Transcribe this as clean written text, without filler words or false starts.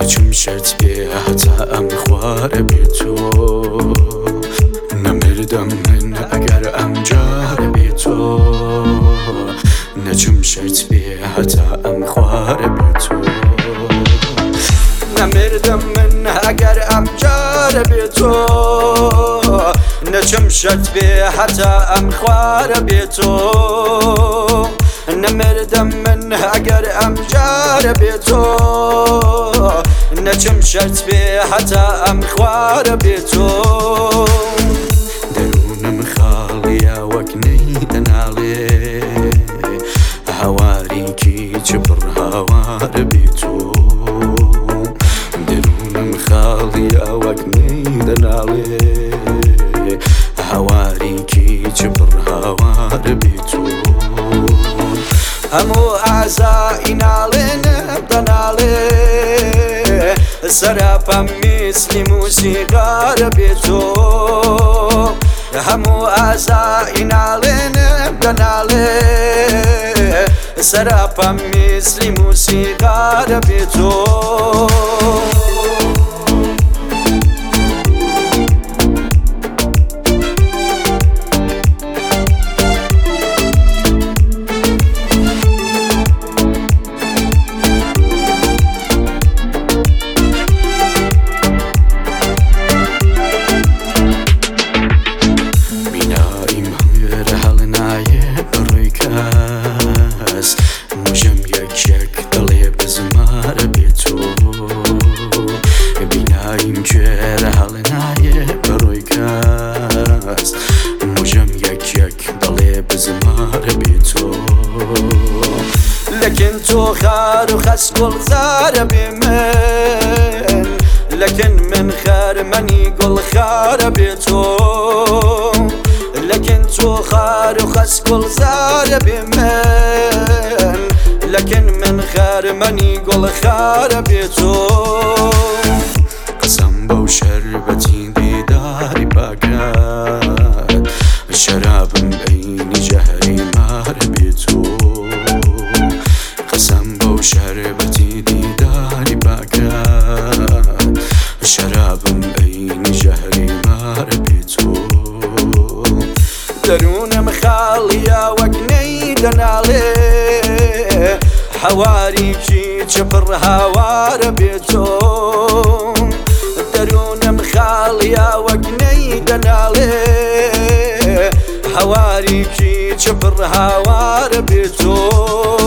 نەچم شەرت بێ هەتا ئەم خوارە بێتۆ نەمردم من ئەگەر ئەم جارە بێتۆ نەچم شەرت بێ هەتا ئەم خوارە بێتۆ نەمردم من ئەگەر ئەم جارە بێتۆ نەچم شەرت بێ هەتا ئەم خوارە بێتۆ نەمردم من ئەگەر ئەم جارە بێتۆ نەچم شەرت بێ هەتا ئەم خوارە بێتۆ دەروونم خاڵیە وەک نەی دەناڵێ هەوارێکی چپڕ هاوارە بێتۆ دەروونم خاڵیە وەک نەی دەناڵێ هەوارێکی چپڕ هاوارە بێتۆ هەموو ئازایی ناڵێنم دەناڵێ سەراپەم میسلی موسیقارە بێتۆ هەموو ئازایی ناڵێنم دەناڵێ سەراپەم میسلی موسیقارە بێتۆ لكن تو خار وخسقل زار بمن لكن من خار مني قل خار بيتو لكن تو خار وخسقل زار بمن لكن من خار مني قل خار بيتو قسم بو شربتي ديداري باقات شراب بين جهري مار بيتو شربتي ديداري باقات شراب بين جهري مار بيتو درونم خالية وقني دنالي حواريكي چپر هاوار بيتو درونم خالية وقني دنالي حواريكي چپر هاوار بيتو